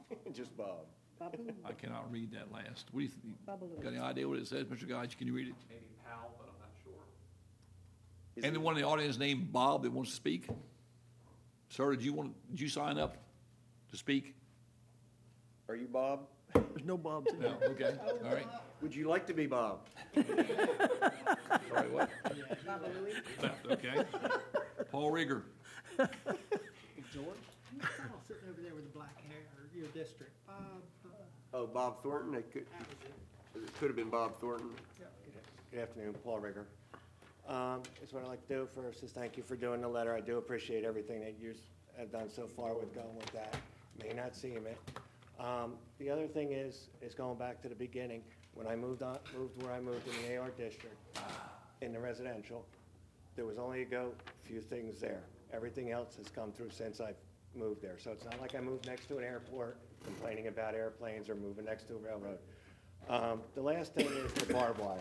Just Bob. Babu. I cannot read that last. What do you Babalu. got any idea what it says, Mr. Gage? Can you read it? Maybe Powell, but I'm not sure. Anyone in the audience named Bob that wants to speak? Sir, did you sign up to speak? Are you Bob? There's no Bobs in No, there. okay, all right. Would you like to be Bob? Sorry, what? Babalu. Left, okay. Paul Rieger. George? You saw sitting over there with the black hair, your district. Oh, Bob Thornton? It could have been Bob Thornton. Good afternoon, Paul Rigger. That's what I'd like to do first is thank you for doing the letter. I do appreciate everything that you have done so far with going with that. May not seem it. The other thing is going back to the beginning. When I moved where I moved in the AR district, in the residential, there was only a few things there. Everything else has come through since I've moved there. So it's not like I moved next to an airport complaining about airplanes or moving next to a railroad. The last thing is the barbed wire.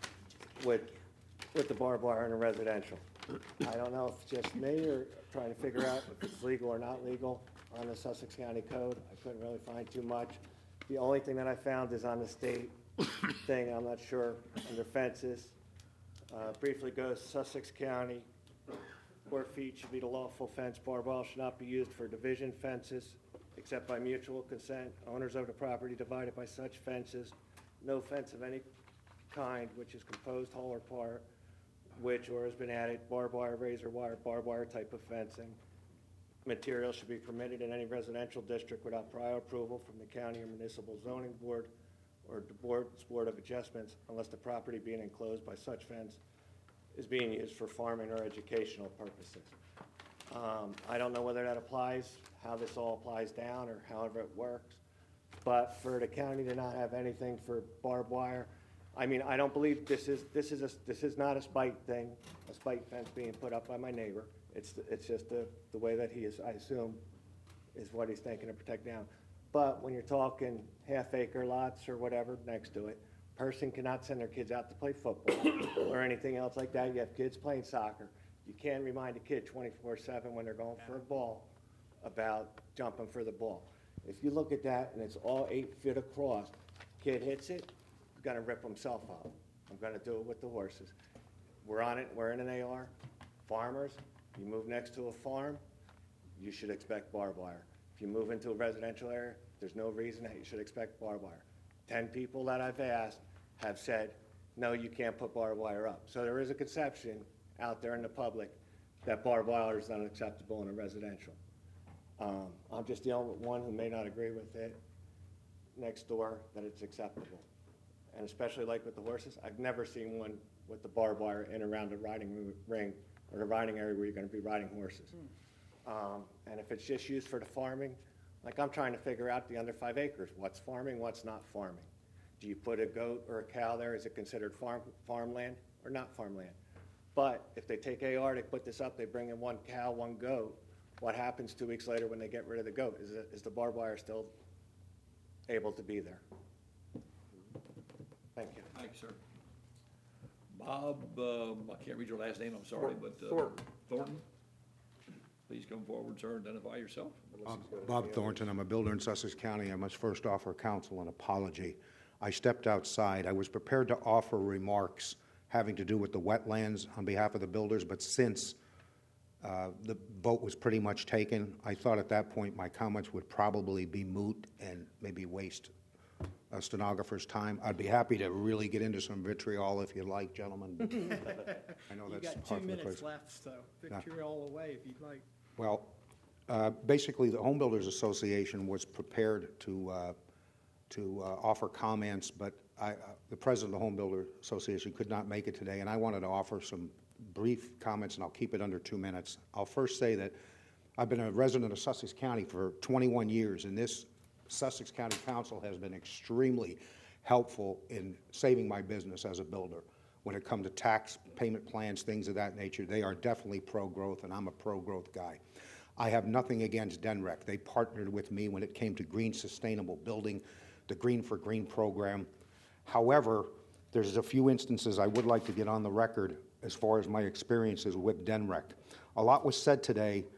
With the barbed wire in a residential. I don't know if it's just me or trying to figure out if it's legal or not legal on the Sussex County Code. I couldn't really find too much. The only thing that I found is on the state thing. I'm not sure. Under fences, briefly goes Sussex County. 4 feet should be the lawful fence. Barbed wire should not be used for division fences except by mutual consent. Owners of the property divided by such fences. No fence of any kind which is composed whole or part, which or has been added, barbed wire, razor wire, barbed wire type of fencing. Material should be permitted in any residential district without prior approval from the county or municipal zoning board or the board of adjustments unless the property being enclosed by such fence is being used for farming or educational purposes. I don't know whether that applies, how this all applies down or however it works, but for the county to not have anything for barbed wire, I mean, I don't believe this is not a spite thing, a spite fence being put up by my neighbor. It's just the way that he is, I assume, is what he's thinking to protect down. But when you're talking half-acre lots or whatever next to it, person cannot send their kids out to play football or anything else like that. You have kids playing soccer. You can't remind a kid 24/7 when they're going for a ball about jumping for the ball. If you look at that and it's all 8 feet across, kid hits it, he's gonna rip himself up. I'm gonna do it with the horses. We're on it, we're in an AR. Farmers, you move next to a farm, you should expect barbed wire. If you move into a residential area, there's no reason that you should expect barbed wire. 10 people that I've asked have said, no, you can't put barbed wire up. So there is a conception out there in the public that barbed wire is unacceptable in a residential. I'm just the only one who may not agree with it next door that it's acceptable. And especially like with the horses, I've never seen one with the barbed wire in around the riding ring or the riding area where you're going to be riding horses. And if it's just used for the farming, like I'm trying to figure out the under 5 acres, what's farming, what's not farming. Do you put a goat or a cow there? Is it considered farmland or not farmland? But if they take AR, they put this up, they bring in 1 cow, 1 goat, what happens 2 weeks later when they get rid of the goat? Is the barbed wire still able to be there? Thank you. Thank you, sir. Bob, I can't read your last name, I'm sorry, but. Thornton? Please come forward, sir, identify yourself. Bob Thornton, I'm a builder in Sussex County. I must first offer counsel an apology. I stepped outside. I was prepared to offer remarks having to do with the wetlands on behalf of the builders, but since the vote was pretty much taken, I thought at that point my comments would probably be moot and maybe waste a stenographer's time. I'd be happy to really get into some vitriol if you'd like, gentlemen. I know You that's got part 2 of the minutes place. left, so vitriol away if you'd like. Well, basically, the Home Builders Association was prepared to offer comments, but the president of the Home Builder Association could not make it today, and I wanted to offer some brief comments, and I'll keep it under 2 minutes. I'll first say that I've been a resident of Sussex County for 21 years, and this Sussex County Council has been extremely helpful in saving my business as a builder. When it comes to tax payment plans, things of that nature, they are definitely pro-growth, and I'm a pro-growth guy. I have nothing against DENREC. They partnered with me when it came to green sustainable building, the Green for Green program. However, there's a few instances I would like to get on the record as far as my experiences with DENREC. A lot was said today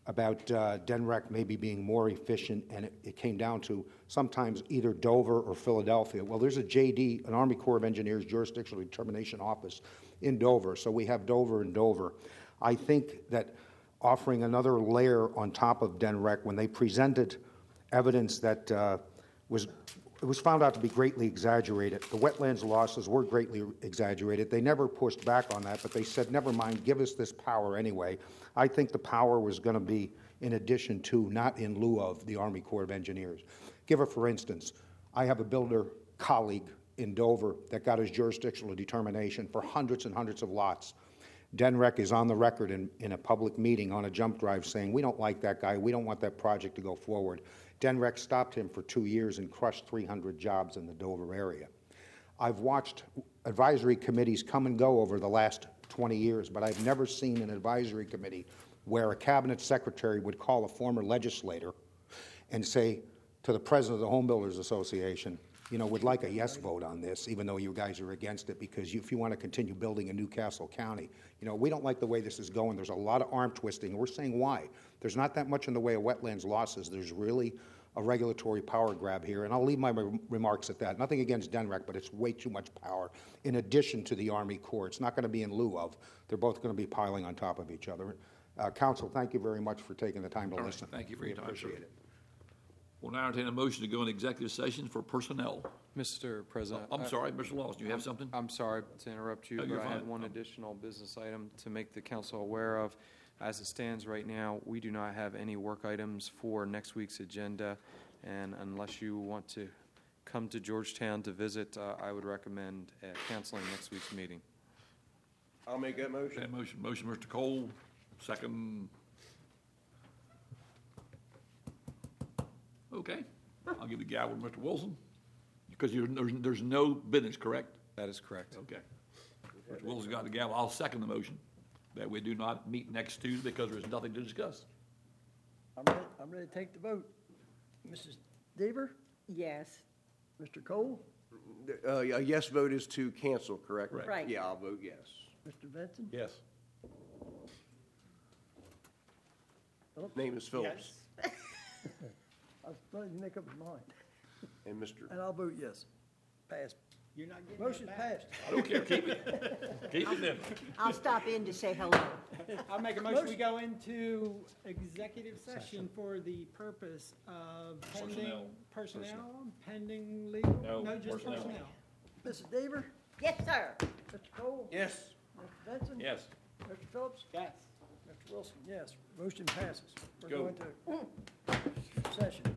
about DENREC maybe being more efficient, and it came down to sometimes either Dover or Philadelphia. Well, there's a JD, an Army Corps of Engineers Jurisdictional Determination Office in Dover, so we have Dover and Dover. I think that offering another layer on top of DENREC, when they presented evidence that it was found out to be greatly exaggerated. The wetlands losses were greatly exaggerated. They never pushed back on that, but they said, never mind, give us this power anyway. I think the power was going to be in addition to, not in lieu of, the Army Corps of Engineers. Give it, for instance, I have a builder colleague in Dover that got his jurisdictional determination for hundreds and hundreds of lots. DENREC is on the record in a public meeting on a jump drive saying, we don't like that guy, we don't want that project to go forward. DENREC stopped him for 2 years and crushed 300 jobs in the Dover area. I've watched advisory committees come and go over the last 20 years, but I've never seen an advisory committee where a cabinet secretary would call a former legislator and say to the president of the Home Builders Association, would like a yes vote on this, even though you guys are against it, because if you want to continue building in Newcastle County, we don't like the way this is going. There's a lot of arm twisting. We're saying why. There's not that much in the way of wetlands losses. There's really a regulatory power grab here, and I'll leave my remarks at that. Nothing against DENREC, but it's way too much power in addition to the Army Corps. It's not going to be in lieu of. They're both going to be piling on top of each other. Council, thank you very much for taking the time to listen. Thank you for We your time, sir. appreciate it. We'll now entertain a motion to go into executive session for personnel. Mr. President. I'm sorry, Mr. Lawson, you have something? I'm sorry to interrupt you, No, you're but I have fine. one additional business item to make the council aware of. As it stands right now, we do not have any work items for next week's agenda, and unless you want to come to Georgetown to visit, I would recommend canceling next week's meeting. I'll make that motion. That motion, Mr. Cole, second. Okay, I'll give the gavel to Mr. Wilson, because there's no business, correct? That is correct. Okay. Mr. Wilson's got the gavel. I'll second the motion that we do not meet next Tuesday because there's nothing to discuss. I'm ready to take the vote. Mrs. Deaver, Yes. Mr. Cole, A yes vote is to cancel, correct? Correct. Right. Yeah, I'll vote yes. Mr. Benson, Yes. Name is Phillips. I was letting you make up his mind, And Mr. and I'll vote yes. Passed. You're not getting that Motion's back. passed. I don't care, keep it. Keep it then. I'll stop in to say hello. I'll make a motion, we go into executive session for the purpose of personnel, pending legal? No, just personnel. personnel. Mrs. Deaver, Yes, sir. Mr. Cole, Yes. Mr. Benson. Yes. Mr. Phillips, Yes. Mr. Wilson, yes. Motion passes. We're Go. going to session.